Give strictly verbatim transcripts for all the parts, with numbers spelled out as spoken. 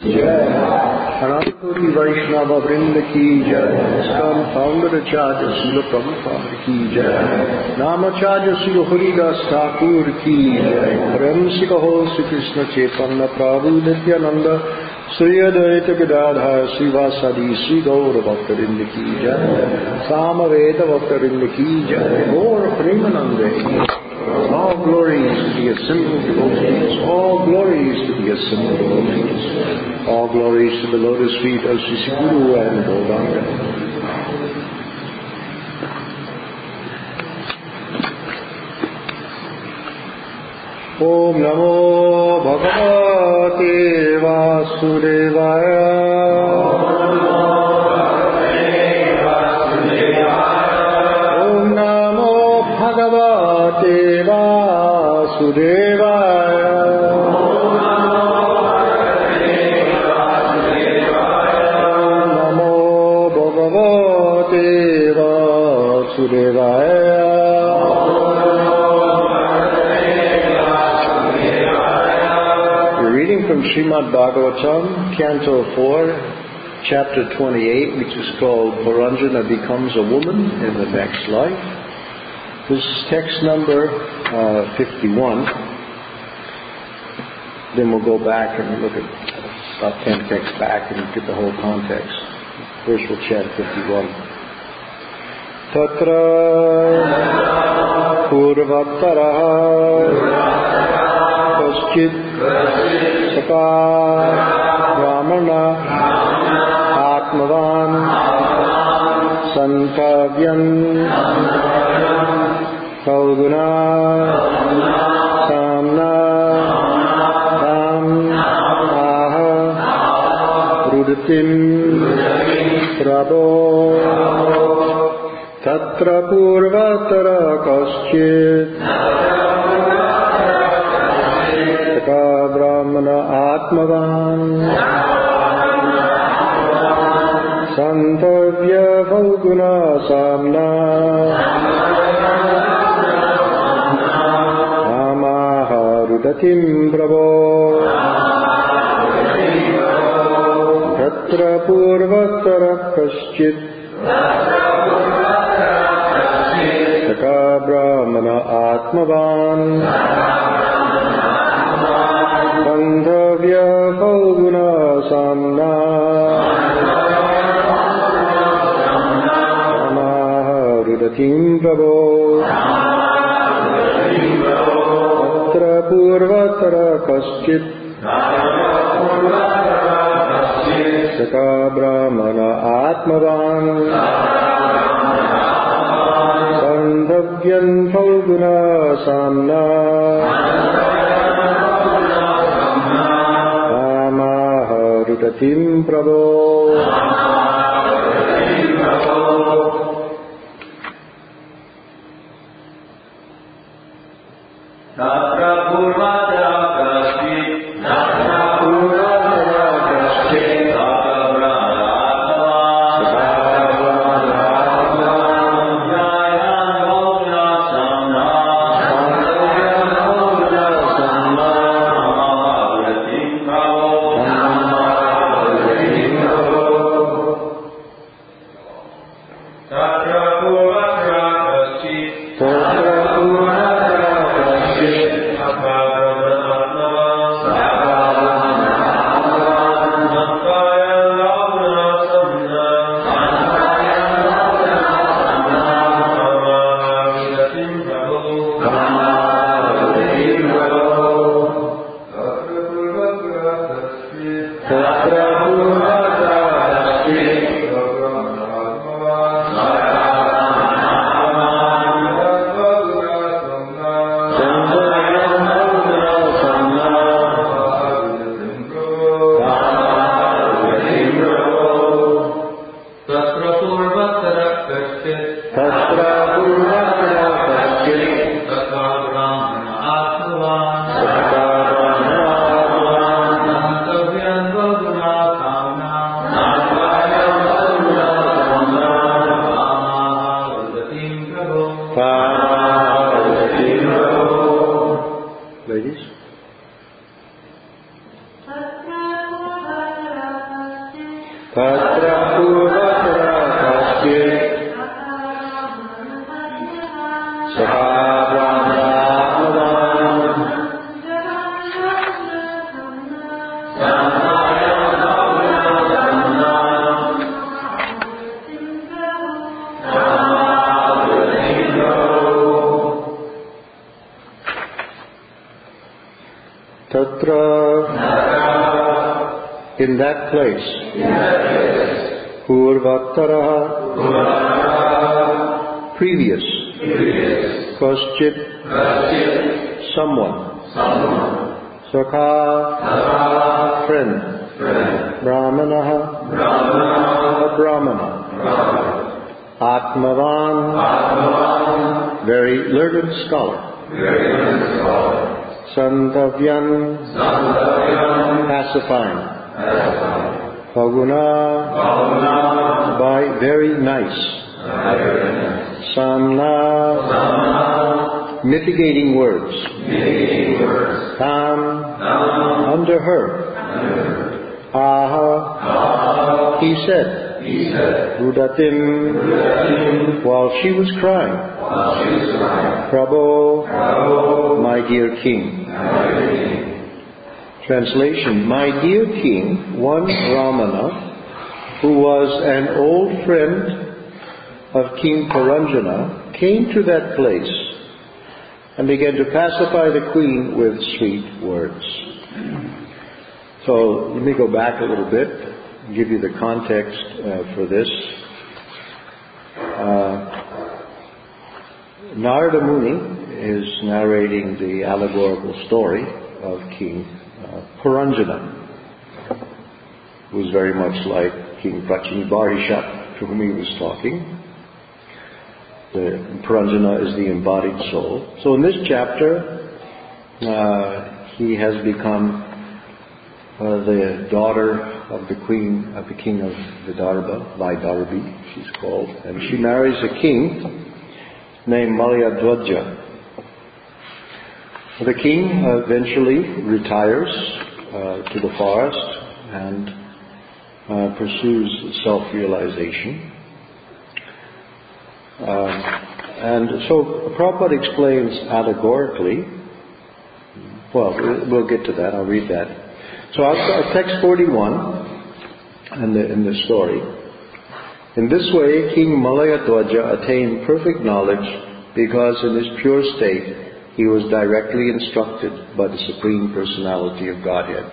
Anantoti Vaishnava Vrinda ki jai, Iskan founder Acharya Srila Prabhupada ki jai, Namacharya Srila Haridas Thakur ki jai, Prem Sika Ho Sri Krishna Chaitanya Prabhu Nityananda, Sri Advaita Gadadhar Srivasadi Sri Gaura Bhaktarinda ki jai, Samaveda Bhaktarinda ki jai, Gaura Premanande. All glories to the assembled devotees, all glories to the assembled devotees, all glories to the lotus feet of Sri Guru and Gauranga. Om Namo Bhagavate Vasudevaya. Srimad Bhagavatam, Canto four, Chapter twenty-eight, which is called Puranjana Becomes a Woman in the Next Life. This is text number uh, fifty-one. Then we'll go back and look at about ten texts back and get the whole context. First we'll chant fifty-one. Tatra Purvataraha Kaschid Saka Brahmana Atmavan Santavyam Kauduna Samna Tam Aha Rudatim Prabho Tatra Purvatara Kaschid Brahmana Atmavan Santavya Fauguna Samna Amaha Rudatim Prabho Tatra Purvatara Kaschid Saka Brahmana Atmavan Sandhavya Fauguna Samna Amaha Rudatim Prabho Tatra Purvatara Kaschid Saka Brahmana Atmavan Sandhavyan Fauguna Samna Rudatim Prabho. Tatra Purvatara Kaschid Tatra Purvatara Kaschid Saka Brahmana Atmavan Jaya Fauguna Samna Jaya Fauguna Samna Rudatim Prabho Tatra Purvatra Kasyit Sahabrahmanavan Tatra, in that place, Purvattara, previous, Kaschit, someone, Sakha, friend, Brahmanaha, a Brahmana, Atmavan, very learned scholar, Santavyan, pacifying. Phaguna, by very nice. Samna, mitigating words. Tam, under her. Aha, he said. Rudatim, while she was crying. Prabhu, my dear king. Translation, my dear king, one Ramana, who was an old friend of King Puranjana, came to that place and began to pacify the queen with sweet words. So let me go back a little bit and give you the context uh, for this. Uh, Narada Muni is narrating the allegorical story of King uh, Puranjana, who was very much like King Prachinabarisha, to whom he was talking. The Puranjana is the embodied soul. So in this chapter, uh, he has become uh, the daughter of the queen of the king of Vidarbha, Vaidarbi, she's called, and she marries a king named Malayadwaja. The king eventually retires uh, to the forest and uh, pursues self-realization. Uh, and so Prabhupada explains allegorically, well, we'll get to that, I'll read that. So I'll text forty-one in the, in the story. In this way, King Malayadwaja attained perfect knowledge because in his pure state he was directly instructed by the Supreme Personality of Godhead.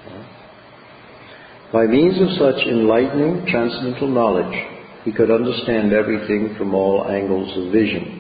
By means of such enlightening transcendental knowledge, he could understand everything from all angles of vision.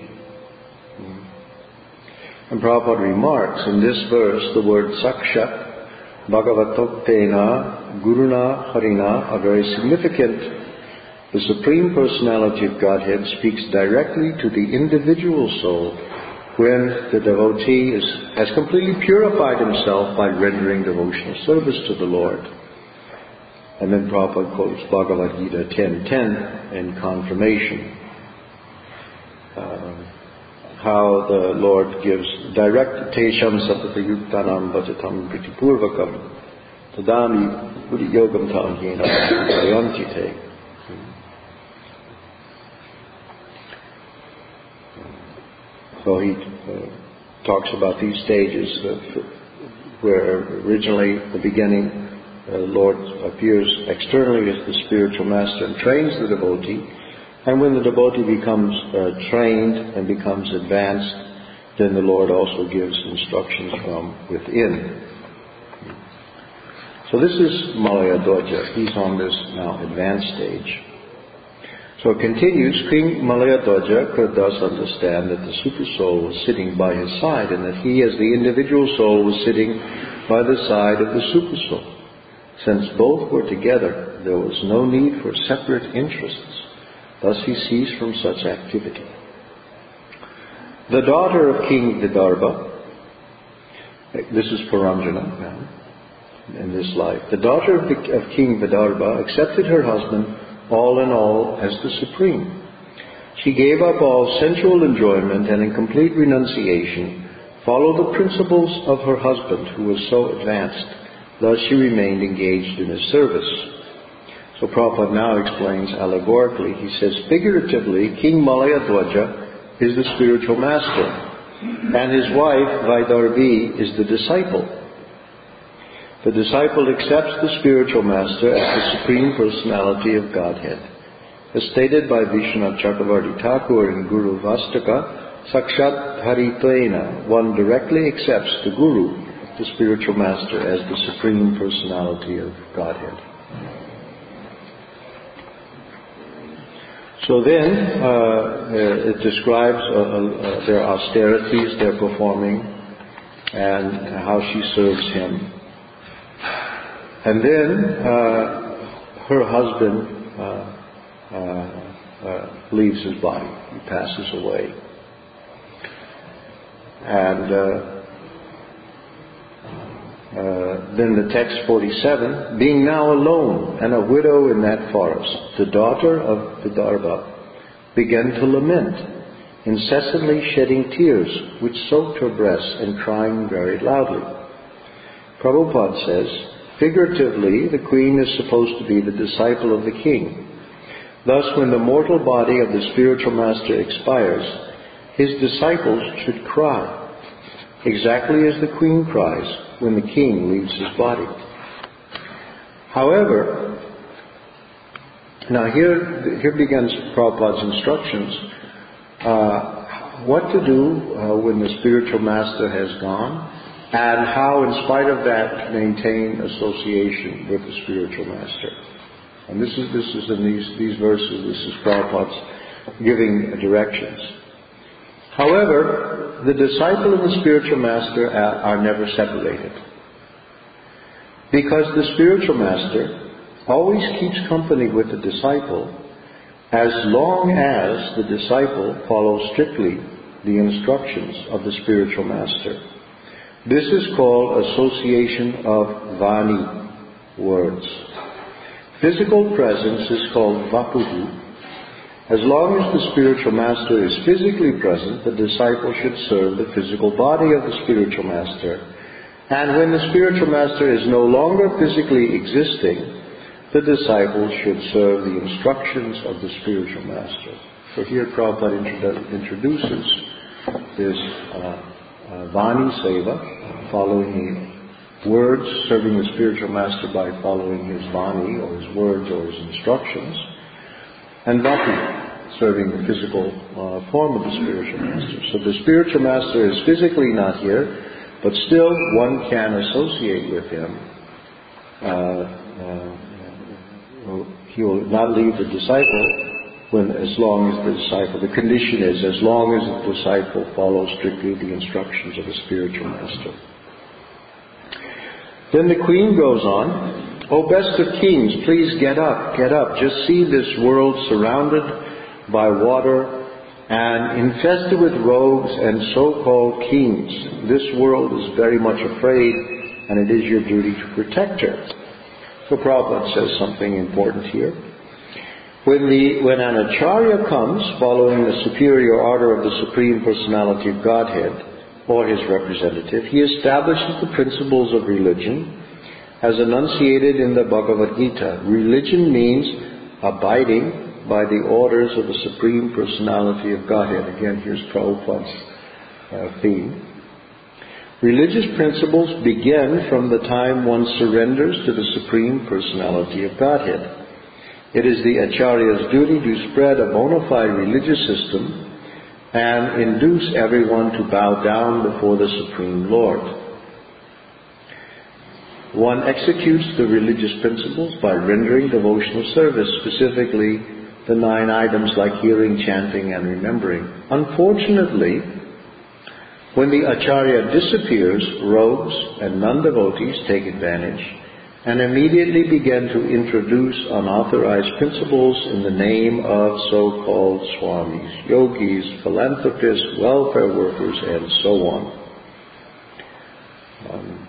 And Prabhupada remarks, in this verse, the word Sakshat, Bhagavatoktena, Guruna, Harina are very significant. The Supreme Personality of Godhead speaks directly to the individual soul when the devotee is, has completely purified himself by rendering devotional service to the Lord. And then Prabhupada quotes Bhagavad Gita ten ten in confirmation. Uh, how the Lord gives direct Tesham Sapatayuktanam Vajatam Pritipurvakam Tadami Buddhi Yogam Tanhina Ayantite. So he uh, talks about these stages of, where originally, the beginning, the uh, Lord appears externally as the spiritual master and trains the devotee. And when the devotee becomes uh, trained and becomes advanced, then the Lord also gives instructions from within. So this is Malayadwaja. He's on this now advanced stage. So it continues, King Malayadwaja could thus understand that the Super Soul was sitting by his side and that he as the individual soul was sitting by the side of the Super Soul. Since both were together, there was no need for separate interests. Thus he ceased from such activity. The daughter of King Vidarbha, this is Puranjana now, in this life, the daughter of, the, of King Vidarbha accepted her husband all in all as the Supreme. She gave up all sensual enjoyment and in complete renunciation followed the principles of her husband who was so advanced. Thus she remained engaged in his service. So Prabhupada now explains allegorically. He says, figuratively, King Malayadwaja is the spiritual master, and his wife, Vaidarbhi, is the disciple. The disciple accepts the spiritual master as the Supreme Personality of Godhead. As stated by Vishwanath Chakravarti Thakur in Guru Vastaka, Sakshat Haritvaena, one directly accepts the Guru, the spiritual master, as the Supreme Personality of Godhead. So then, uh, it describes uh, uh, their austerities they're performing and how she serves him. And then uh, her husband uh, uh, uh, leaves his body. He passes away. And uh, uh, then the text forty-seven, being now alone and a widow in that forest, the daughter of Vidarbha began to lament, incessantly shedding tears which soaked her breasts and crying very loudly. Prabhupada says, figuratively, the queen is supposed to be the disciple of the king. Thus, when the mortal body of the spiritual master expires, his disciples should cry, exactly as the queen cries when the king leaves his body. However, now here, here begins Prabhupada's instructions. Uh, what to do uh, when the spiritual master has gone, and how, in spite of that, maintain association with the spiritual master. And this is this is in these these verses. This is Prabhupada's giving directions. However, the disciple and the spiritual master are, are never separated, because the spiritual master always keeps company with the disciple as long as the disciple follows strictly the instructions of the spiritual master. This is called association of Vani, words. Physical presence is called Vapuhu. As long as the spiritual master is physically present, the disciple should serve the physical body of the spiritual master. And when the spiritual master is no longer physically existing, the disciple should serve the instructions of the spiritual master. So here Prabhupada introdu- introduces this uh, uh, Vani Seva, following the words, serving the spiritual master by following his Vani, or his words, or his instructions, and Vapu, serving the physical uh, form of the spiritual master. So the spiritual master is physically not here, but still one can associate with him. Uh, uh, he will not leave the disciple when, as long as the disciple, the condition is, as long as the disciple follows strictly the instructions of the spiritual master. Then the queen goes on, O best of kings, please get up, get up. Just see this world surrounded by water and infested with rogues and so-called kings. This world is very much afraid, and it is your duty to protect her. So Prabhupada says something important here. When, the, when an acharya comes following the superior order of the Supreme Personality of Godhead, or his representative, he establishes the principles of religion as enunciated in the Bhagavad Gita. Religion means abiding by the orders of the Supreme Personality of Godhead. Again, here's Prabhupada's uh, theme. Religious principles begin from the time one surrenders to the Supreme Personality of Godhead. It is the Acharya's duty to spread a bona fide religious system and induce everyone to bow down before the Supreme Lord. One executes the religious principles by rendering devotional service, specifically the nine items like hearing, chanting, and remembering. Unfortunately, when the Acharya disappears, rogues and non-devotees take advantage and immediately begin to introduce unauthorized principles in the name of so-called swamis, yogis, philanthropists, welfare workers, and so on. Um,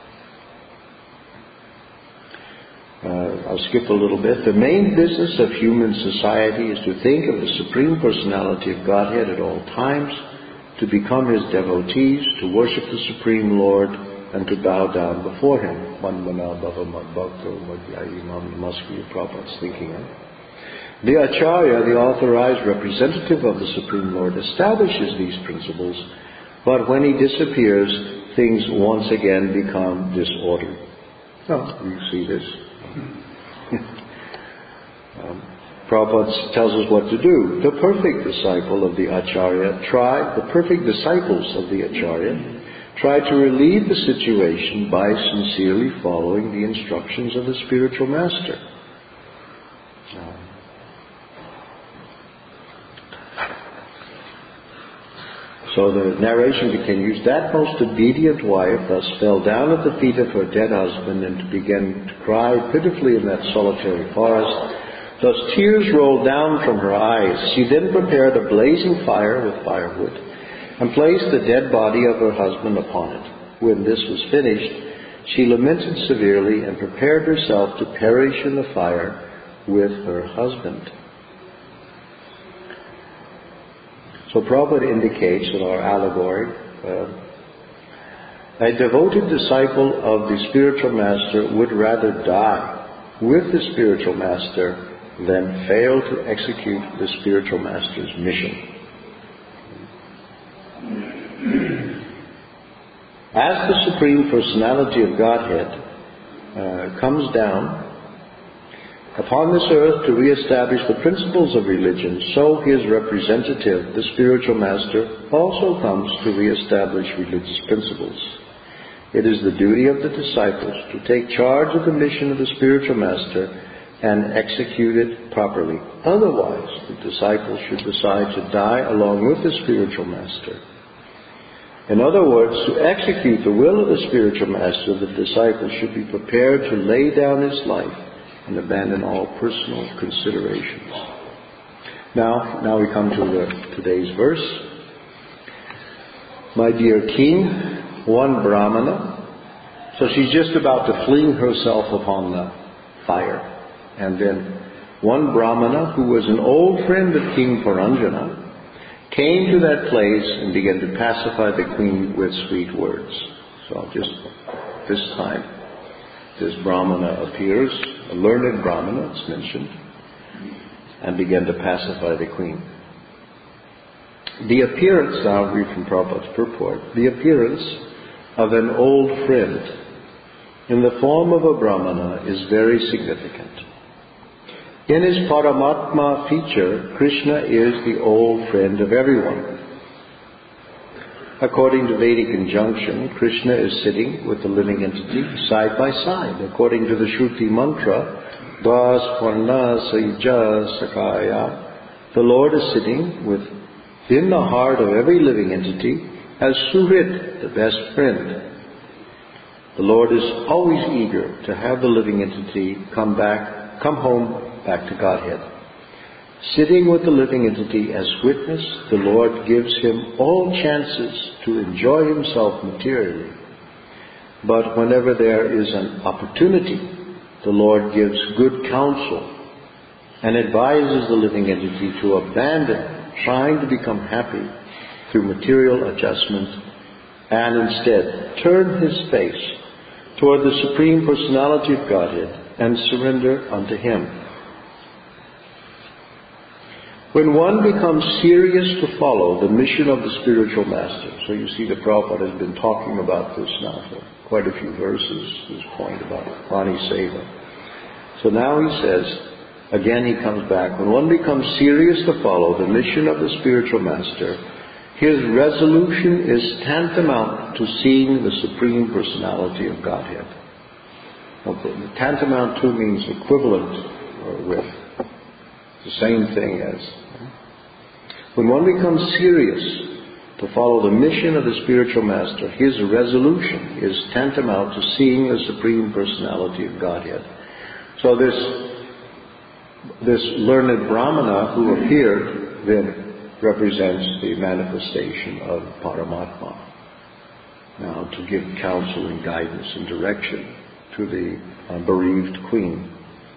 uh, I'll skip a little bit. The main business of human society is to think of the Supreme Personality of Godhead at all times, to become His devotees, to worship the Supreme Lord, and to bow down before him. Manmana bhava madbhakto madhyayi mam namaskriya. Prabhupada's thinking. Eh? The Acharya, the authorized representative of the Supreme Lord, establishes these principles, but when he disappears, things once again become disordered. Oh, you see this. um, Prabhupada tells us what to do. The perfect disciple of the Acharya try, the perfect disciples of the Acharya try to relieve the situation by sincerely following the instructions of the spiritual master. Um, So the narration continues, that most obedient wife thus fell down at the feet of her dead husband and began to cry pitifully in that solitary forest. Thus tears rolled down from her eyes. She then prepared a blazing fire with firewood and placed the dead body of her husband upon it. When this was finished, she lamented severely and prepared herself to perish in the fire with her husband. So Prabhupada indicates in our allegory, uh, a devoted disciple of the spiritual master would rather die with the spiritual master than fail to execute the spiritual master's mission. As the Supreme Personality of Godhead uh, comes down upon this earth to re-establish the principles of religion, so his representative, the spiritual master, also comes to re-establish religious principles. It is the duty of the disciples to take charge of the mission of the spiritual master and execute it properly. Otherwise, the disciples should decide to die along with the spiritual master. In other words, to execute the will of the spiritual master, the disciple should be prepared to lay down his life and abandon all personal considerations. Now, now we come to the, today's verse. My dear king, one Brahmana, so she's just about to fling herself upon the fire. And then one Brahmana, who was an old friend of King Puranjana, came to that place and began to pacify the queen with sweet words. So just this time, this Brahmana appears, a learned Brahmana, it's mentioned, and began to pacify the queen. The appearance, now I'll read from Prabhupada's purport, the appearance of an old friend in the form of a Brahmana is very significant. In his Paramatma feature, Krishna is the old friend of everyone. According to Vedic injunction, Krishna is sitting with the living entity side by side. According to the Shruti mantra, Das Varna Saija Sakaya, the Lord is sitting within the heart of every living entity as Suhrit, the best friend. The Lord is always eager to have the living entity come back, come home back to Godhead. Sitting with the living entity as witness, the Lord gives him all chances to enjoy himself materially. But whenever there is an opportunity, the Lord gives good counsel and advises the living entity to abandon trying to become happy through material adjustment and instead turn his face toward the Supreme Personality of Godhead and surrender unto him. When one becomes serious to follow the mission of the spiritual master, so you see the Prabhupada has been talking about this now for quite a few verses, this point about Vani Seva. So now he says, again he comes back, when one becomes serious to follow the mission of the spiritual master, his resolution is tantamount to seeing the Supreme Personality of Godhead. Okay. Tantamount to means equivalent or with. The same thing as. When one becomes serious to follow the mission of the spiritual master, his resolution is tantamount to seeing the Supreme Personality of Godhead. So this, this learned Brahmana who appeared then represents the manifestation of Paramatma. Now to give counsel and guidance and direction to the uh, bereaved queen.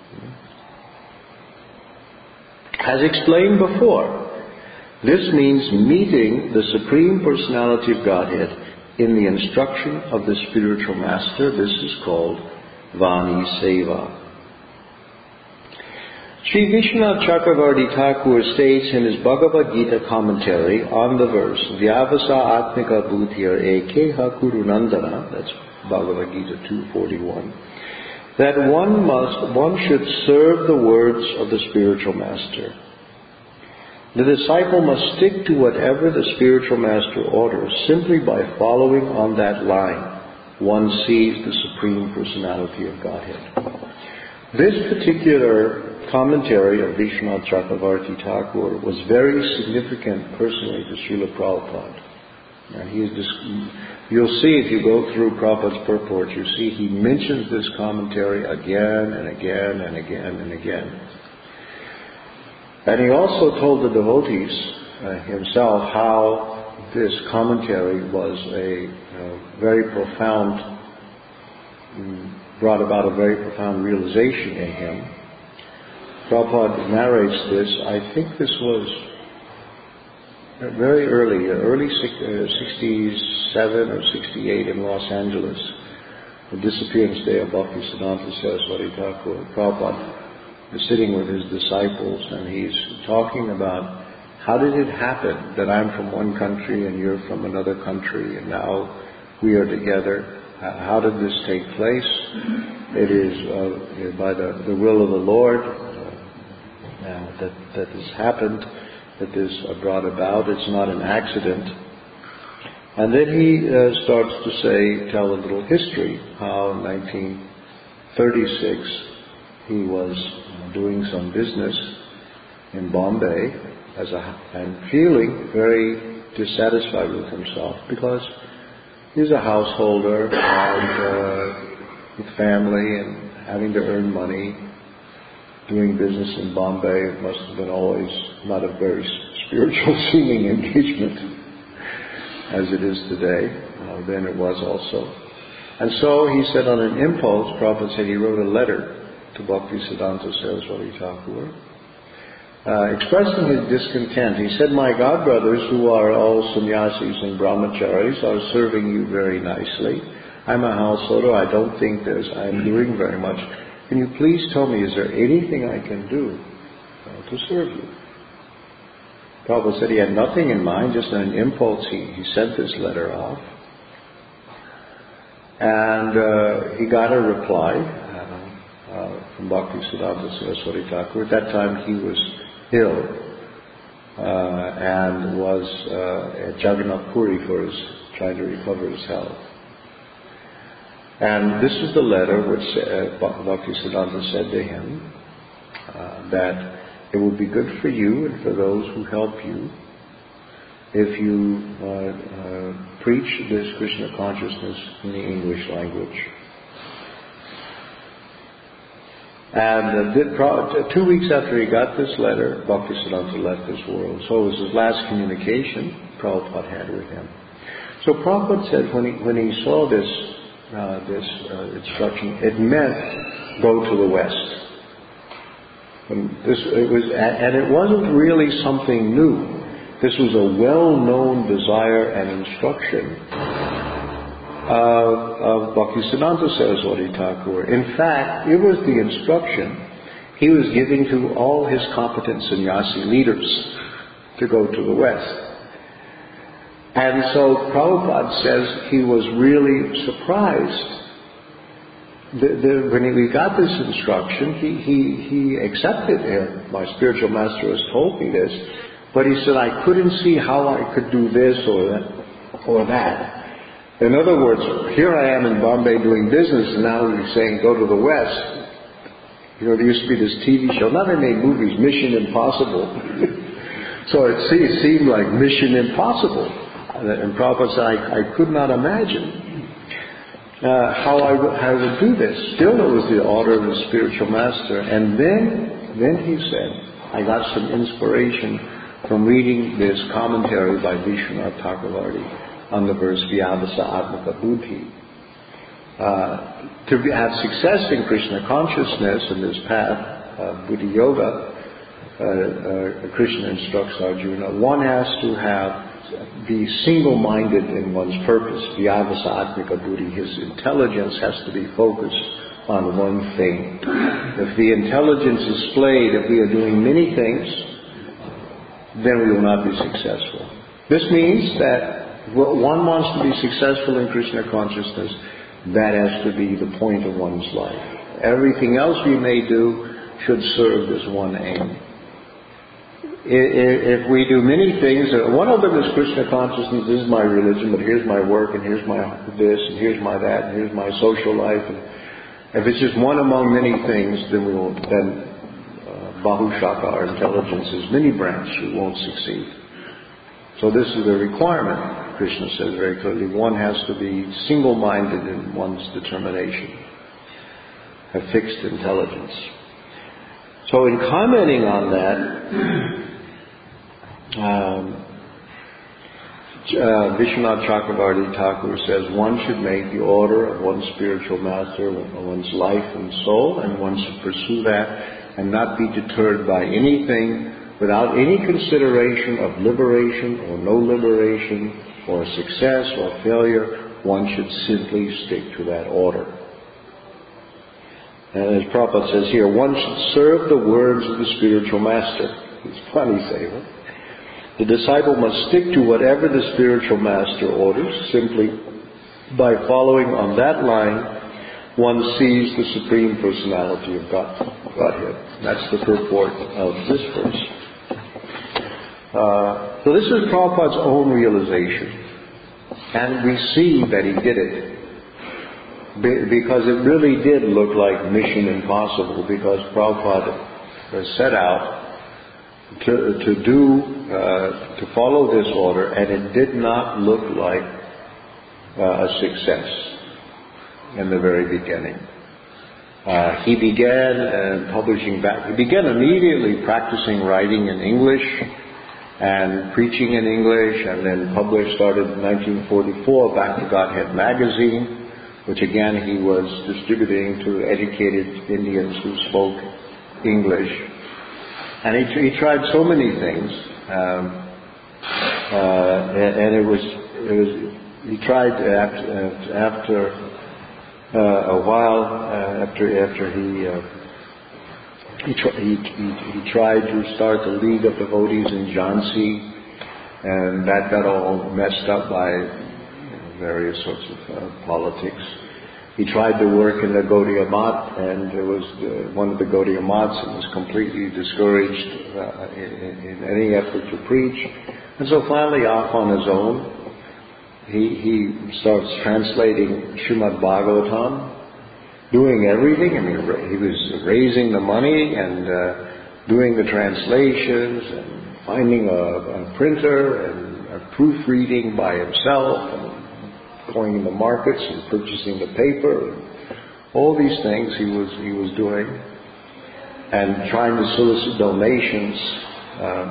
As explained before, this means meeting the Supreme Personality of Godhead in the instruction of the spiritual master, this is called Vani Seva. Sri Vishwanath Chakravarti Thakur states in his Bhagavad Gita commentary on the verse, Vyavasa Atmika Bhutir Ekeha Kuru Nandana, that's Bhagavad Gita two forty-one, that one must, one should serve the words of the spiritual master. The disciple must stick to whatever the spiritual master orders simply by following on that line. One sees the Supreme Personality of Godhead. This particular commentary of Vishwanath Chakravarti Thakur was very significant personally to Srila Prabhupada. And he is just, you'll see if you go through Prabhupada's purport, you see he mentions this commentary again and again and again and again. And he also told the devotees uh, himself how this commentary was a uh, very profound, um, brought about a very profound realization in him. Prabhupada narrates this. I think this was very early, early sixty-seven or sixty-eight in Los Angeles, the disappearance day of Bhaktisiddhanta Saraswati Thakur. Prabhupada is sitting with his disciples and he's talking about how did it happen that I'm from one country and you're from another country and now we are together. How did this take place? It is uh, by the, the will of the Lord uh, that, that this happened, that this brought about. It's not an accident. And then he uh, starts to say, tell a little history, how in nineteen thirty-six he was doing some business in Bombay as a, and feeling very dissatisfied with himself because he's a householder and uh, with family and having to earn money, doing business in Bombay. It must have been always not a very spiritual seeming engagement as it is today. Uh, then it was also. And so he said on an impulse, Prabhupada said he wrote a letter to Bhaktisiddhanta Saraswati Thakur, uh, expressing his discontent. He said, my godbrothers who are all sannyasis and brahmacharis are serving you very nicely. I'm a householder. I don't think there's, I'm doing very much. Can you please tell me, is there anything I can do uh, to serve you? Prabhupada said he had nothing in mind, just an impulse. He, he sent this letter off. And uh, he got a reply uh, uh, from Bhaktisiddhanta Saraswati Thakur. At that time he was ill uh, and was uh, at Jagannath Puri for his, trying to recover his health. And this is the letter which uh, Bhaktisiddhanta said to him, uh, that it will be good for you and for those who help you if you uh, uh, preach this Krishna consciousness in the English language. And uh, did pro- two weeks after he got this letter, Bhaktisiddhanta left this world. So it was his last communication Prabhupada had with him. So Prabhupada said when he, when he saw this Uh, this uh, instruction, it meant go to the West. And this it was, and it wasn't really something new. This was a well-known desire and instruction of, of Bhaktisiddhanta Saraswati Thakur. In fact, it was the instruction he was giving to all his competent sannyasi leaders to go to the West. And so Prabhupada says he was really surprised. The, the, when he got this instruction, he, he, he accepted it. My spiritual master has told me this. But he said, I couldn't see how I could do this or that. Or that. In other words, here I am in Bombay doing business, and now he's saying, go to the West. You know, there used to be this T V show. Now they made movies, Mission Impossible. So it seemed like Mission Impossible. And Prabhupada said, I, I could not imagine uh, how I would, how I would do this. Still, it was the order of the spiritual master. And then, then he said, I got some inspiration from reading this commentary by Vishwanath Chakravarti on the verse Vyavasa Atmaka Buddhi. Uh, to be, have success in Krishna consciousness in this path, uh, Buddhi Yoga, uh, uh, Krishna instructs Arjuna, one has to have be single-minded in one's purpose. Vyavasa Atmika Buddhi, his intelligence has to be focused on one thing. If the intelligence is splayed, if we are doing many things, then we will not be successful. This means that one wants to be successful in Krishna consciousness, that has to be the point of one's life. Everything else we may do should serve this one aim. If we do many things, one of them is Krishna consciousness, this is my religion, but here's my work, and here's my this, and here's my that, and here's my social life. And if it's just one among many things, then we will, then uh, Bahushaka, our intelligence, is many branched, we won't succeed. So this is a requirement, Krishna says very clearly. One has to be single-minded in one's determination, a fixed intelligence. So in commenting on that, um, uh, Vishwanath Chakravarti Thakur says one should make the order of one's spiritual master, one's life and soul, and one should pursue that and not be deterred by anything without any consideration of liberation or no liberation or success or failure. One should simply stick to that order. And as Prabhupada says here, one should serve the words of the spiritual master. It's funny saying it. The disciple must stick to whatever the spiritual master orders. Simply by following on that line, one sees the Supreme Personality of God, Godhead. That's the purport of this verse. Uh, so this is Prabhupada's own realization. And we see that he did it. Because it really did look like mission impossible, because Prabhupada set out to, to do, uh, to follow this order, and it did not look like uh, a success in the very beginning. Uh, he began uh, publishing back, he began immediately practicing writing in English and preaching in English, and then published, started in nineteen forty-four, Back to Godhead magazine, which again he was distributing to educated Indians who spoke English. And he, he tried so many things, um, uh, and, and it was, it was, he tried after, after uh, a while, uh, after after he, uh, he, tr- he, he he tried to start the League of Devotees in Jhansi, and that got all messed up by various sorts of uh, politics. He tried to work in the Gaudiya Math, and it was uh, one of the Gaudiya Maths, and was completely discouraged uh, in, in any effort to preach. And so finally, off on his own, he, he starts translating Srimad Bhagavatam, doing everything. I mean, he was raising the money and uh, doing the translations and finding a, a printer and a proofreading by himself, and going in the markets and purchasing the paper, and all these things he was he was doing, and trying to solicit donations. Uh,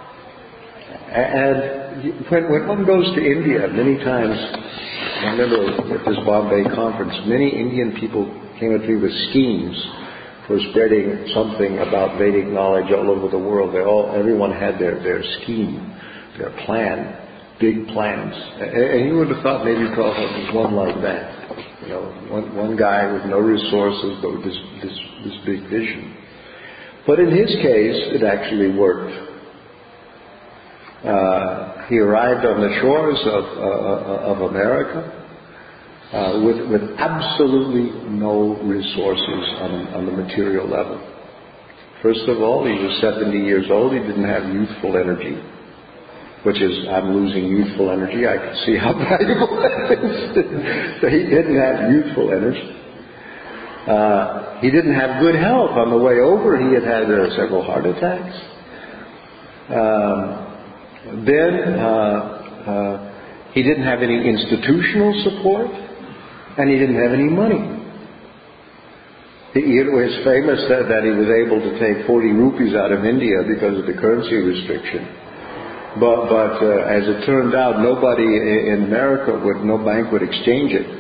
and when, when one goes to India, many times, I remember at this Bombay conference, many Indian people came up to me with schemes for spreading something about Vedic knowledge all over the world. They all, everyone had their, their scheme, their plan. Big plans. And you would have thought maybe Prabhupada was one like that. You know, one, one guy with no resources, but with this, this, this big vision. But in his case, it actually worked. Uh, he arrived on the shores of, uh, of America uh, with, with absolutely no resources on, on the material level. First of all, he was seventy years old. He didn't have youthful energy. Which is, I'm losing youthful energy. I can see how valuable that is. So he didn't have youthful energy. Uh, he didn't have good health. On the way over, he had had uh, several heart attacks. Um, then uh, uh, he didn't have any institutional support, and he didn't have any money. It was famous that, that he was able to take forty rupees out of India because of the currency restriction. But, but uh, as it turned out, nobody in America would, no bank would exchange it.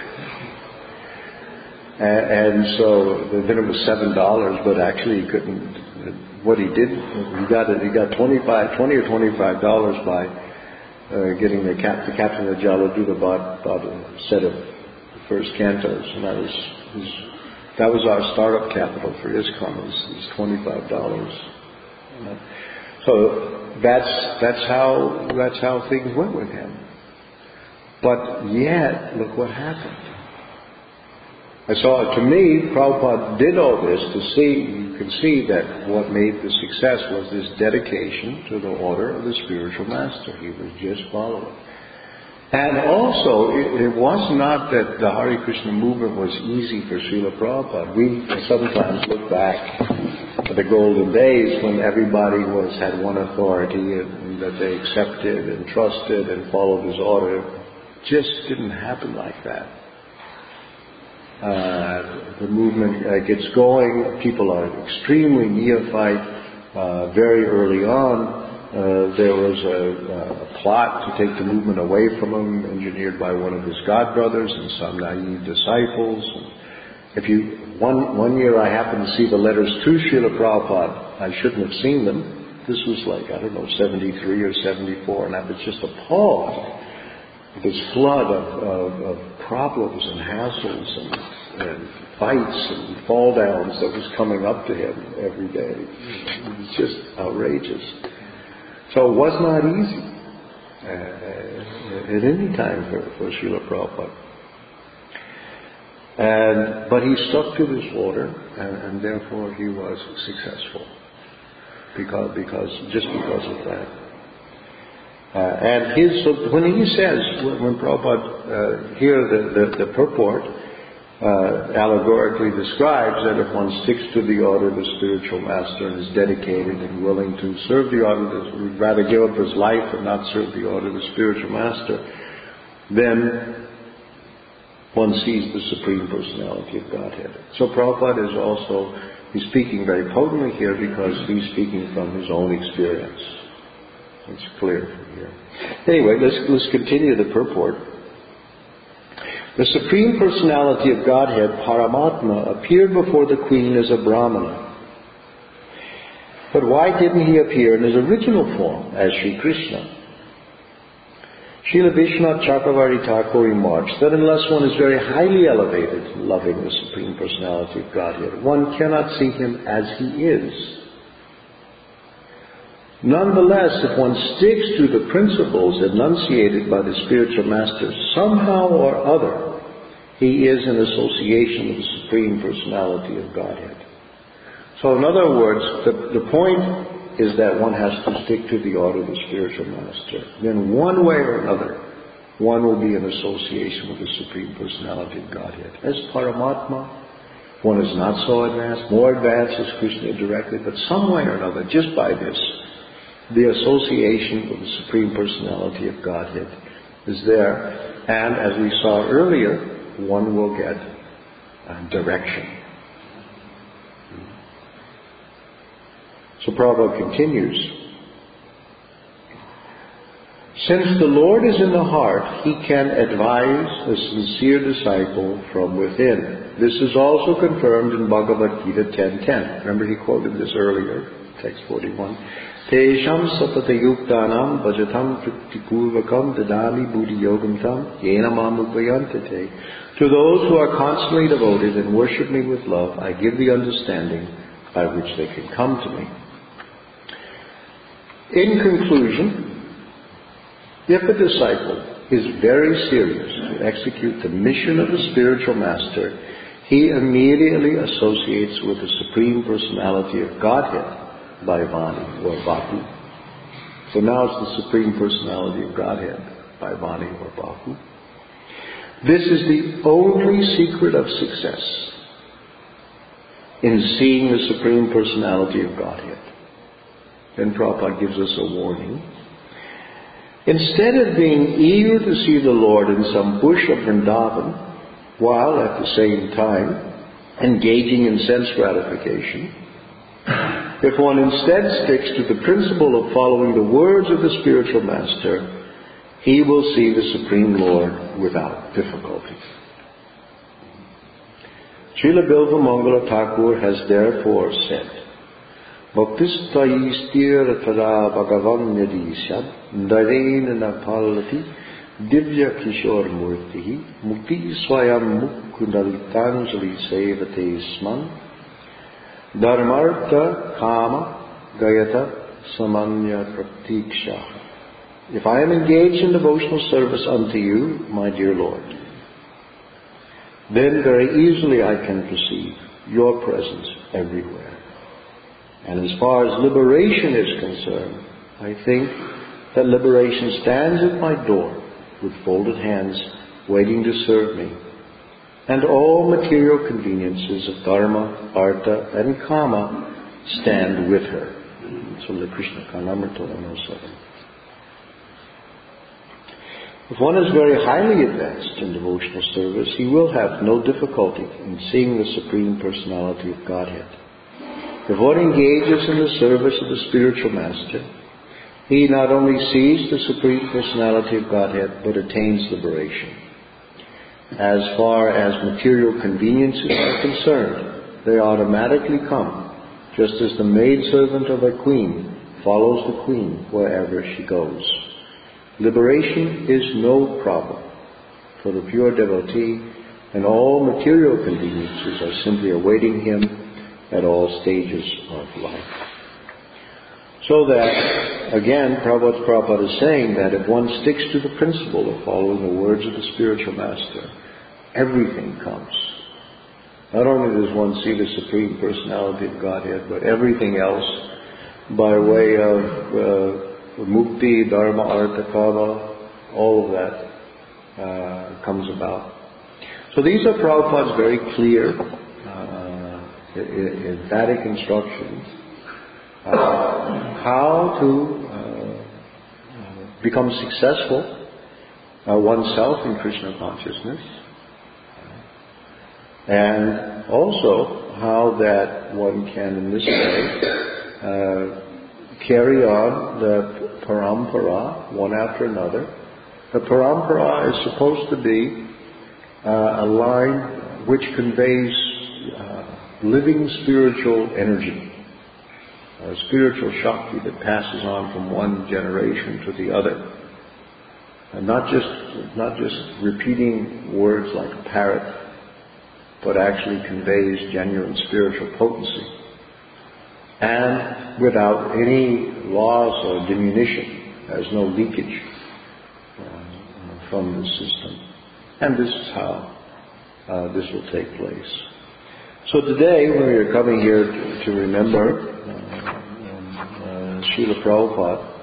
And, and so then it was seven dollars, but actually he couldn't. What he did, he got it. He got twenty-five, twenty or twenty-five dollars by uh, getting the, cap, the captain of the Jaladuta bought, bought a set of the first cantos, and that was his, that was our startup capital for ISKCON, was, was twenty-five dollars. Uh, so that's that's how that's how things went with him. But yet, look what happened. I saw, to me, Prabhupada did all this to see, you can see that what made the success was this dedication to the order of the spiritual master. He was just following. And also, it, it was not that the Hare Krishna movement was easy for Srila Prabhupada. We sometimes look back at the golden days when everybody was had one authority and, and that they accepted and trusted and followed his order. It just didn't happen like that. Uh, the movement uh, gets going. People are extremely neophyte. Uh, very early on, uh, there was a, a plot to take the movement away from him, engineered by one of his godbrothers and some naive disciples. And if you one one year, I happened to see the letters to Srila Prabhupada. I shouldn't have seen them. This was like I don't know, seventy-three or seventy-four, and I was just appalled. This flood of, of, of problems and hassles and, and fights and fall downs that was coming up to him every day. It was just outrageous. So it was not easy uh, at any time for, for Srila Prabhupada. And, but he stuck to this order, and, and therefore he was successful. Because, because, just because of that. Uh, and his, so when he says, when, when Prabhupada uh, here the, the, the purport uh, allegorically describes that if one sticks to the order of the spiritual master and is dedicated and willing to serve the order, would rather give up his life and not serve the order of the spiritual master, then one sees the Supreme Personality of Godhead. So Prabhupada is also, he's speaking very potently here because he's speaking from his own experience. It's clear from here. Anyway, let's, let's continue the purport. The Supreme Personality of Godhead, Paramatma, appeared before the queen as a Brahmana. But why didn't he appear in his original form as Sri Krishna? Srila Vishwanath Chakravarti Thakur remarks that unless one is very highly elevated, loving the Supreme Personality of Godhead, one cannot see him as he is. Nonetheless, if one sticks to the principles enunciated by the spiritual master, somehow or other, he is in association with the Supreme Personality of Godhead. So in other words, the, the point is that one has to stick to the order of the spiritual master. Then one way or another, one will be in association with the Supreme Personality of Godhead. As Paramatma, one is not so advanced, more advanced as Krishna directly, but some way or another, just by this, the association with the Supreme Personality of Godhead is there. And as we saw earlier, one will get uh, direction. So Prabhupada continues. Since the Lord is in the heart, he can advise a sincere disciple from within. This is also confirmed in Bhagavad Gita ten ten. Remember he quoted this earlier, text forty-one. Tesham sapatayuktanam bhajatam triptipurvakam dadami buddhi yogam tam yena mamupayantate. To those who are constantly devoted and worship me with love, I give the understanding by which they can come to me. In conclusion, if a disciple is very serious to execute the mission of the spiritual master, he immediately associates with the Supreme Personality of Godhead by Vani or Bahu. So now it's the Supreme Personality of Godhead by Vani or Bahu. This is the only secret of success in seeing the Supreme Personality of Godhead. Then Prabhupada gives us a warning. Instead of being eager to see the Lord in some bush of Vrindavan, while at the same time engaging in sense gratification, if one instead sticks to the principle of following the words of the spiritual master, he will see the Supreme Lord without difficulty. Srila Bilva Mangala Thakur has therefore said, Bhaktistvayistir tada bhagavan yadisyad darena napalati divya kishor murtihi mukti swayam mukundalitanjali sevate sman dharmartha kama gayata samanya pratiksha. If I am engaged in devotional service unto you, my dear Lord, then very easily I can perceive your presence everywhere. And as far as liberation is concerned, I think that liberation stands at my door with folded hands, waiting to serve me. And all material conveniences of dharma, artha, and kama stand with her. So the Krishna Karnamrita one oh seven. If one is very highly advanced in devotional service, he will have no difficulty in seeing the Supreme Personality of Godhead. If one engages in the service of the spiritual master, he not only sees the Supreme Personality of Godhead, but attains liberation. As far as material conveniences are concerned, they automatically come, just as the maidservant of a queen follows the queen wherever she goes. Liberation is no problem for the pure devotee, and all material conveniences are simply awaiting him at all stages of life. So that, again, Prabhupada, Prabhupada is saying that if one sticks to the principle of following the words of the spiritual master, everything comes. Not only does one see the Supreme Personality of Godhead, but everything else by way of uh, mukti, dharma, artha, kama, all of that uh, comes about. So these are Prabhupada's very clear, uh, emphatic instructions uh, how to uh, become successful uh, oneself in Krishna consciousness, and also how that one can in this way uh, carry on the parampara one after another. The parampara is supposed to be uh, a line which conveys uh, living spiritual energy, a spiritual Shakti that passes on from one generation to the other. And not just, not just repeating words like a parrot, but actually conveys genuine spiritual potency. And without any loss or diminution, there's no leakage uh, from the system. And this is how uh, this will take place. So today, when we are coming here to, to remember uh, uh, Srila Prabhupada,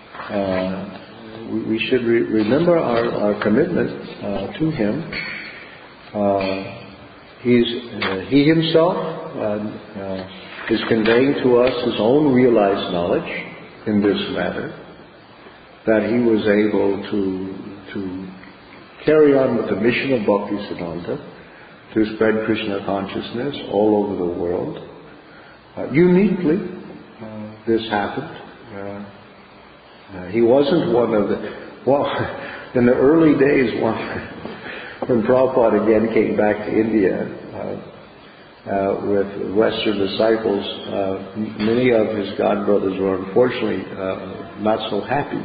uh, we, we should re- remember our, our commitment uh, to him. Uh, he's, uh, he himself uh, uh, is conveying to us his own realized knowledge in this matter, that he was able to, to carry on with the mission of Bhaktisiddhanta, to spread Krishna consciousness all over the world. Uh, uniquely, uh, this happened. Uh, uh, he wasn't one of the... Well, in the early days, when, when Prabhupada again came back to India uh, uh, with Western disciples, uh, many of his godbrothers were unfortunately uh, not so happy.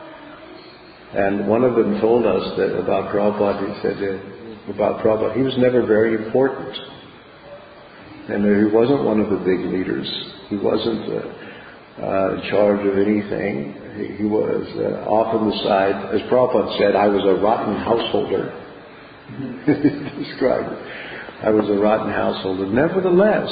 And one of them told us that about Prabhupada, he said, uh, about Prabhupada, he was never very important. And he wasn't one of the big leaders. He wasn't uh, uh, in charge of anything. He, he was uh, off on the side. As Prabhupada said, I was a rotten householder. He described it. I was a rotten householder. Nevertheless,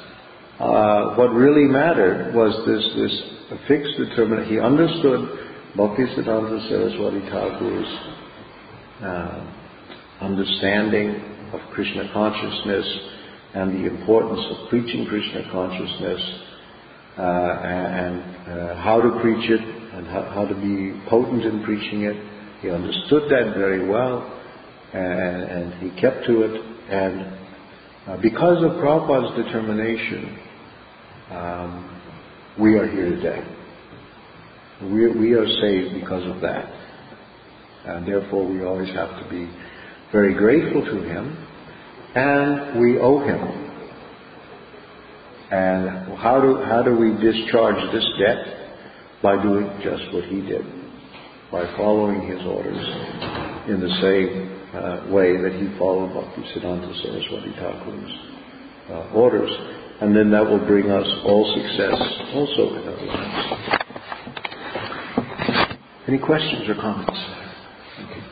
uh, what really mattered was this, this fixed determination. He understood Bhaktisiddhanta Saraswati Thakur's uh, understanding of Krishna consciousness and the importance of preaching Krishna consciousness uh, and uh, how to preach it and how, how to be potent in preaching it. He understood that very well and, and he kept to it. And uh, because of Prabhupada's determination, um, we are here today. We, we are saved because of that. And therefore we always have to be very grateful to him, and we owe him. And how do how do we discharge this debt? By doing just what he did, by following his orders in the same uh, way that he followed Bhaktisiddhanta Saraswati Thakur's uh, orders. And then that will bring us all success also in our lives. Any questions or comments? Okay.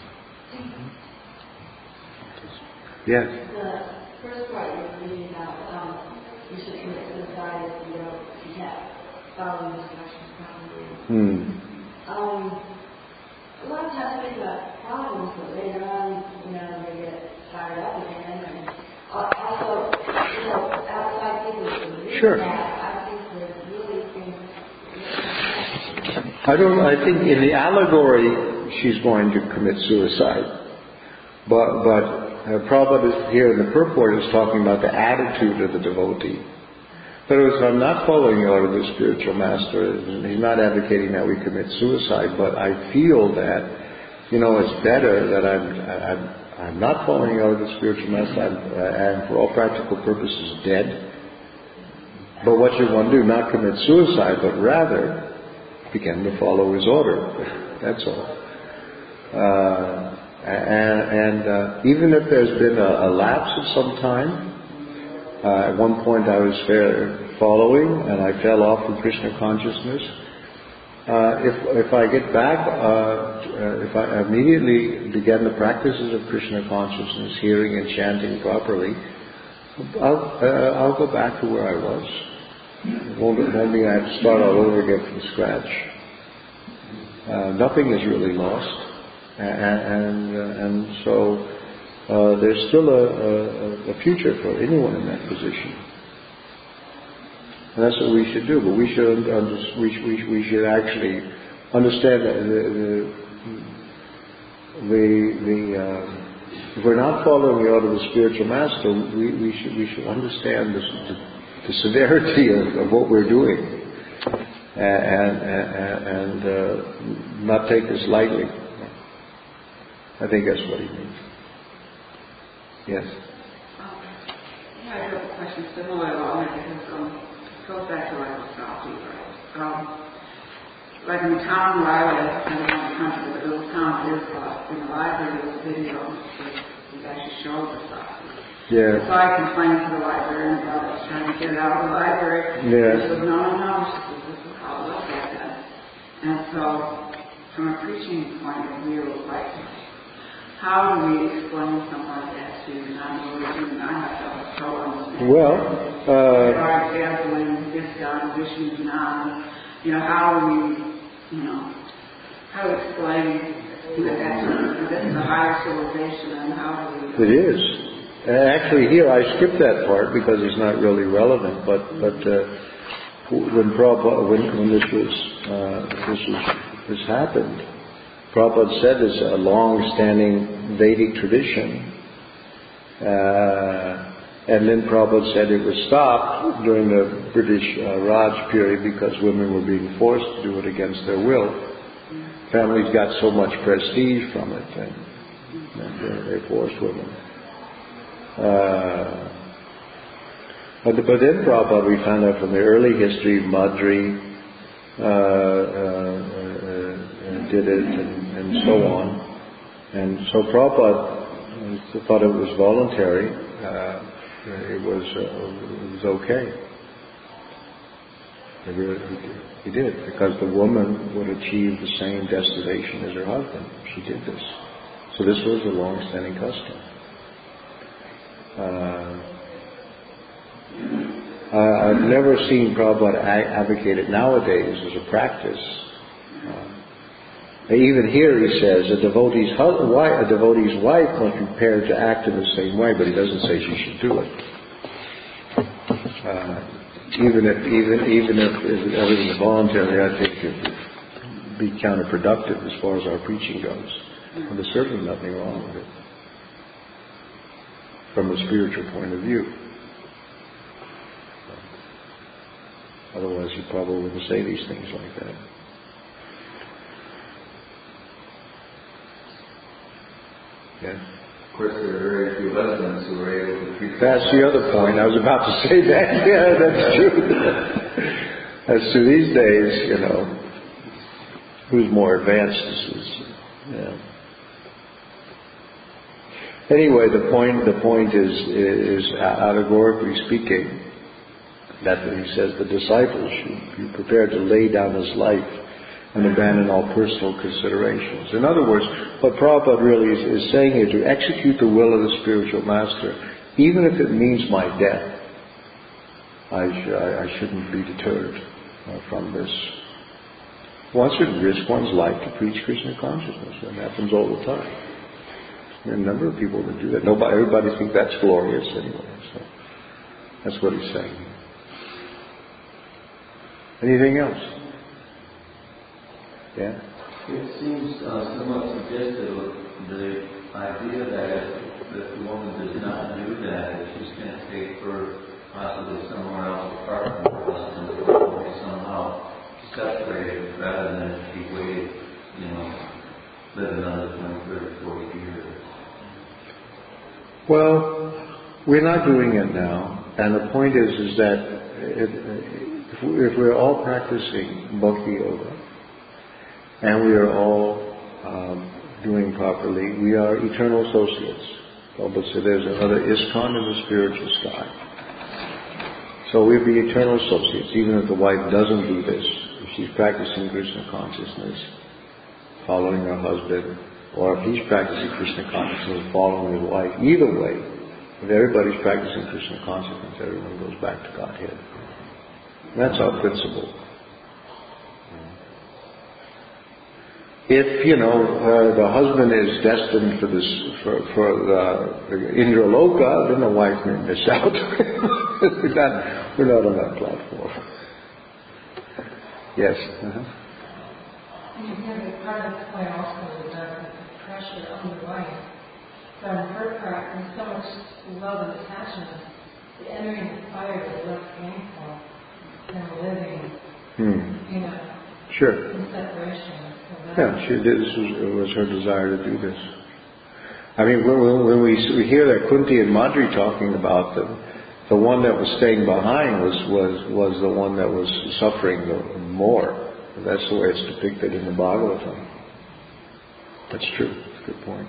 Yes? The first part you were reading about um, you should commit suicide if you don't get following instructions properly. Hmm. Um, a lot of times people have problems, but later on, you know, they get fired up again. And also, you know, outside people who read Sure. that, I think there's really things. I don't. I think in the allegory she's going to commit suicide, but but uh, Prabhupada here in the purport is talking about the attitude of the devotee. But if I'm not following the order of the spiritual master, he's not advocating that we commit suicide. But I feel that, you know, it's better that I'm I'm, I'm not following the order of the spiritual master. I'm, I'm for all practical purposes dead. But what you want to do, not commit suicide, but rather begin to follow his order. That's all. Uh, and and uh, even if there's been a, a lapse of some time, uh, at one point I was fair following and I fell off from Krishna consciousness. Uh, if if I get back, uh, uh, if I immediately begin the practices of Krishna consciousness, hearing and chanting properly, I'll uh, I'll go back to where I was. It won't, won't mean I have to start all over again from scratch. Uh, nothing is really lost, and and, uh, and so uh, there's still a, a, a future for anyone in that position, and that's what we should do. But we should under, we, we, we should actually understand that the the the, the uh, if we're not following the order of the spiritual master, we, we should we should understand this. The, the severity of, of what we're doing, and, and, and uh, not take this lightly. I think that's what he means. Yes? Um, yeah, I have a question similar along it because um, it goes back to what I was talking about. Um, like in the town where I live, I don't know the country, but the little town is uh, in the library, there's a video that actually shows the stuff. Yeah. So I complained to the librarian about us trying to get it out of the library. Yeah. She said, no, no, no. She said, this is how it looks like that. And so, from a preaching point of view, like, how do we explain something like that to non-believers? And I myself was so understanding. Well, uh... Our gambling, this God, Vishnu's not. You know, how do we, you know, how to explain that that's a, this is a higher civilization and how do we... It is. Uh, actually, here I skipped that part because it's not really relevant. But but uh, when Prabhupada, when, when this was uh, this was this happened, Prabhupada said it's a long-standing Vedic tradition, uh, and then Prabhupada said it was stopped during the British uh, Raj period because women were being forced to do it against their will. Families got so much prestige from it, and, and uh, they forced women. Uh, but, but then Prabhupada, we found out from the early history, Madri uh, uh, uh, did it, and, and so on. And so Prabhupada thought it was voluntary. Uh, it was uh, it was okay. He, really, he did, because the woman would achieve the same destination as her husband. She did this. So this was a long-standing custom. Uh, I've never seen Prabhupada advocate it nowadays as a practice. Uh, even here he says a devotee's wife, a devotee's wife must be prepared to act in the same way, but he doesn't say she should do it. Uh, even if even even if, if everything is voluntary, I think it would be counterproductive as far as our preaching goes. And there's certainly nothing wrong with it from a spiritual point of view. Otherwise, you probably wouldn't say these things like that. Yeah. Of course, there are very few husbands who were able to treat. That's the other point. I was about to say that. Yeah, that's true. That's true. These days, you know, who's more advanced? This is, yeah. Anyway, the point the point is is allegorically speaking that he says the disciple should be prepared to lay down his life and abandon all personal considerations. In other words, what Prabhupada really is, is saying here, to execute the will of the spiritual master, even if it means my death, I, sh- I, I shouldn't be deterred uh, from this. One should risk one's life to preach Krishna consciousness. That happens all the time. There are a number of people that do that. Nobody, everybody thinks that's glorious anyway. So that's what he's saying. Anything else? Yeah? It seems uh, somewhat suggestive of the idea that if the woman does not do that, that she's going to take birth possibly somewhere else apart from her husband, or be somehow separated rather than if she waited, you know, live another twenty, thirty, forty years. Well, we're not doing it now, and the point is, is that if, if we're all practicing Bhakti Yoga, and we are all um, doing properly, we are eternal associates. Prabhupada said there's another ISKCON in the spiritual sky. So we'll be eternal associates, even if the wife doesn't do this. If she's practicing Krishna consciousness, following her husband, or if he's practicing Krishna consciousness, following his wife, either way, if everybody's practicing Krishna consciousness, everyone goes back to Godhead. That's our principle. If, you know, uh, the husband is destined for this, for, for the, the Indraloka, then the wife may miss out. we're, not, we're not on that platform. Yes? Uh-huh. Yeah, part of this point also is uh, the pressure on the wife. So on her part, there's so much love and attachment. The entering the fire is less painful than living, Hmm. you know, Sure. in separation. Yeah, she did, this was, was her desire to do this. I mean, when, when we, we hear that Kunti and Madri talking about them, the one that was staying behind was, was, was the one that was suffering the more. That's the way it's depicted in the Bhagavatam. That's true. That's a good point.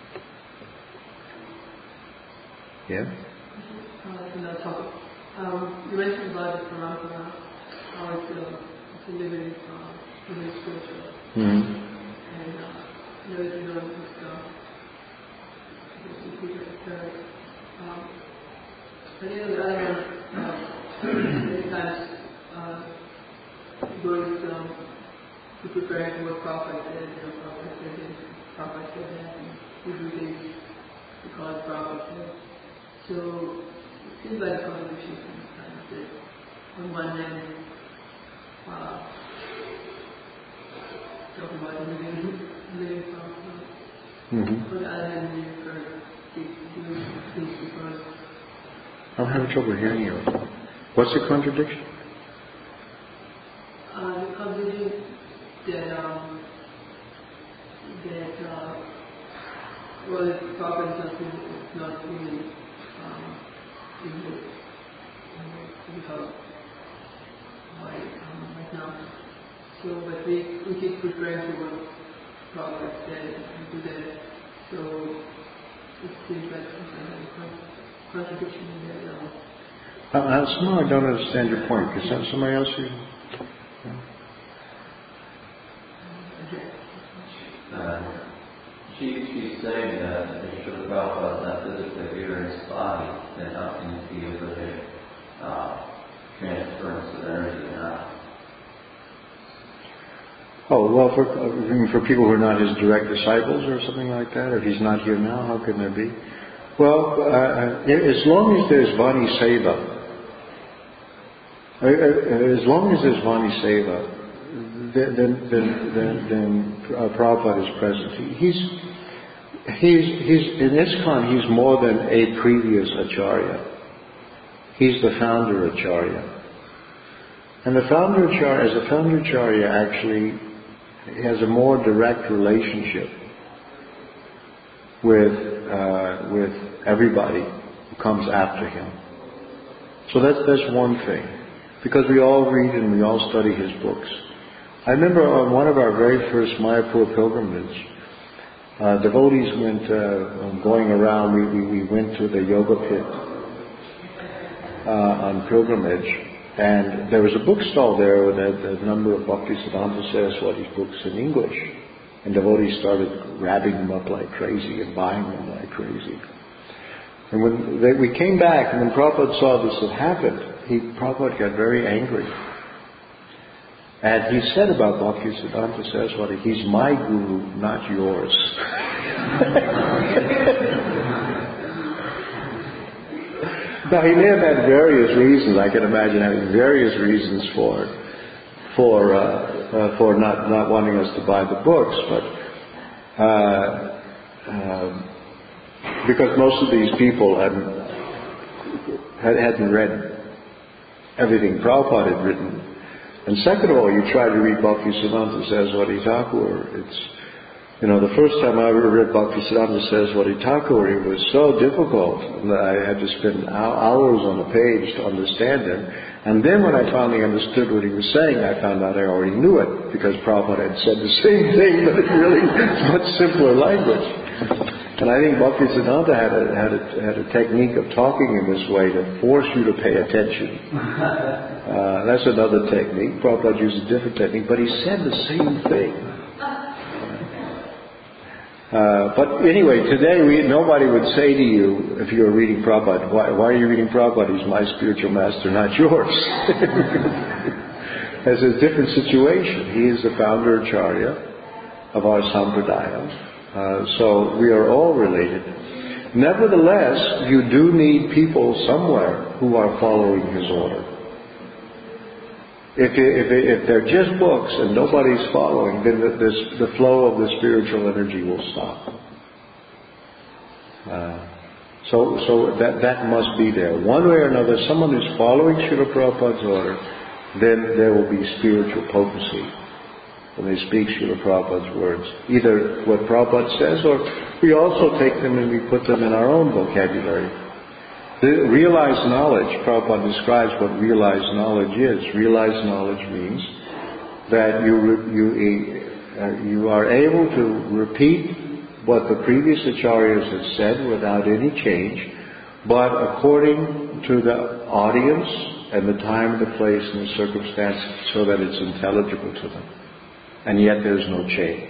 Yeah? Uh, um, you mentioned about the Parampara, how it's, uh, it's a living, uh, living spiritual. Mm-hmm. And uh, everything else is uh, um, but you know, the other one, uh, many times uh, goes um, to prepare for what Prabhupada said, you know, Prabhupada said this, Prabhupada said that, and we do things because Prabhupada said. So it seems like a contradiction sometimes that on one hand, uh, talking about living, living from, Mm-hmm. on the other hand, we encourage doing things because I'm having trouble hearing you. What's the contradiction? uh, the contradiction that um, that uh, well, it's proper is not really, it's not really um, in the in the right, um, right now. So, but we we keep preparing for what Prabhupada said and do that. So it seems like some contradiction in that. Um, Uh, uh, somehow I don't understand your point. Is that somebody else you... Yeah. Uh, she, she's saying that if Srila Prabhupada is not physically here in his body, then how can he be able to uh, transference of energy now? Oh, well, for, uh, for people who are not his direct disciples or something like that, if he's not here now, how can there be? Well, uh, as long as there's Vani Seva, uh, as long as there's Vani Seva, then, then, then, then, then uh, Prabhupada is present. He's, he's, he's, in ISKCON, he's more than a previous Acharya. He's the founder Acharya. And the founder Acharya, as a founder Acharya, actually has a more direct relationship with uh, with everybody who comes after him. So that's, that's one thing. Because we all read and we all study his books. I remember on one of our very first Mayapur pilgrimage, uh, devotees went uh, going around, we, we, we went to the yoga pit uh, on pilgrimage, and there was a bookstall there that had a number of Bhaktisiddhanta Saraswati's books in English. And devotees started grabbing them up like crazy and buying them like crazy. And when they, we came back, and when Prabhupada saw this had happened, he, Prabhupada got very angry. And he said about Bhaktisiddhanta Saraswati, he's my guru, not yours. Now he may have had various reasons, I can imagine having various reasons for for uh, uh, for not, not wanting us to buy the books, but uh, um, because most of these people hadn't, had, hadn't read everything Prabhupada had written. And second of all, you try to read Bhaktisiddhanta Saraswati Thakur, it's, you know, the first time I ever read Bhaktisiddhanta Saraswati Thakur, it was so difficult that I had to spend hours on a page to understand him. And then when I finally understood what he was saying, I found out I already knew it, because Prabhupada had said the same thing, but in really much simpler language. And I think Bhaktisiddhanta had a, had a, had a technique of talking in this way to force you to pay attention. Uh, that's another technique. Prabhupada used a different technique, but he said the same thing. Uh, but anyway, today we, nobody would say to you, if you were reading Prabhupada, why, why are you reading Prabhupada? He's my spiritual master, not yours. It's a different situation. He is the founder Acharya of our Sampradaya. Uh, so we are all related. Nevertheless, you do need people somewhere who are following his order. If, if, if they're just books and nobody's following, then the, this, the flow of the spiritual energy will stop. Uh, so so that, that must be there. One way or another, someone who's following Srila Prabhupada's order, then there will be spiritual potency when they speak Srila Prabhupada's words. Either what Prabhupada says, or we also take them and we put them in our own vocabulary. The realized knowledge, Prabhupada describes what realized knowledge is. Realized knowledge means that you you uh, you are able to repeat what the previous acharyas have said without any change, but according to the audience and the time, the place, and the circumstance, so that it's intelligible to them. And yet there's no change.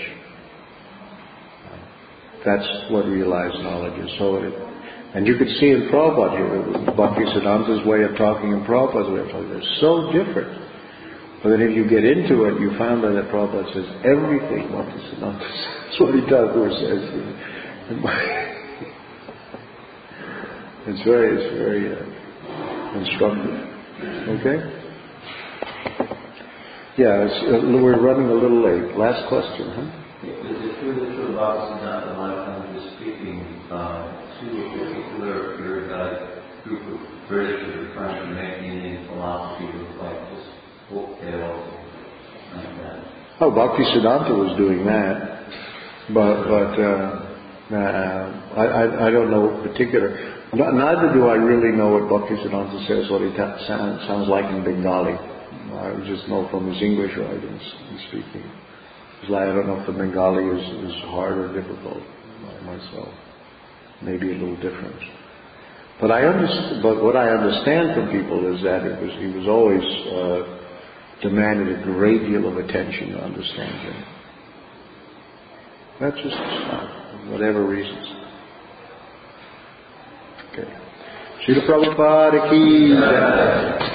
That's what realized knowledge is. So it, and you could see in Prabhupada here, Bhaktisiddhanta's way of talking and Prabhupada's way of talking, they're so different. But then if you get into it, you find out that Prabhupada says everything Bhaktisiddhanta says. That's what he Thakur says. It's very, it's very uh, instructive. Okay? Yeah, it's, uh, we're running a little late. Last question, huh? Is it true that Srila Bhaktisiddhanta a lot of times was speaking uh, to a particular erudite group of British who were trying to make Indian philosophy look like just folk tales like that? Oh, Bhaktisiddhanta was doing that, but but uh, uh, I, I I don't know particular. Neither do I really know what Bhaktisiddhanta says. What it sounds sounds like in Bengali. I just know from his English writings and speaking. It's like I don't know if the Bengali is, is hard or difficult myself. Maybe a little different. But I understand. But what I understand from people is that it was he was always uh, demanded a great deal of attention to understand him. That's just uh, whatever reasons. Okay. Srila Prabhupada ki jai.